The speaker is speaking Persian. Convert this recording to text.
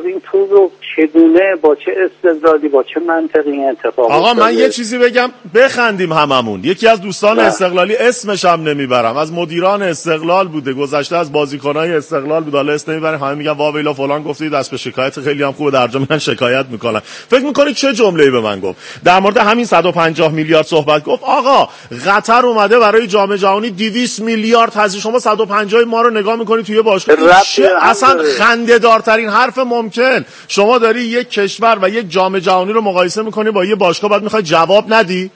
این پول رو چگونه با چه استدلالی با چه منطقی این اتفاق آقا من یه چیزی بگم بخندیم هممون. یکی از دوستان استقلالی، اسمش هم نمیبرم، از مدیران استقلال بوده، گذشته از بازیکنای استقلال بود، حالا اسم نمیبرم، همه میگن واویلا فلان گفتی، دست به شکایت خیلی هم خوبه، در جا من شکایت میکنم. فکر میکنید چه جمله‌ای به من گفت در مورد همین 150 میلیارد صحبت؟ گفت آقا قطر اومده برای جام جهانی 200 میلیارد هزینه، شما 150 ما رو نگاه میکنید توی باشگاه. اصلا خنده‌دارترین حرف ممکن. شما داری یک کشور و یک جام جهانی رو مقایسه میکنی با یه باشگاه، بعد میخوای جواب ندی؟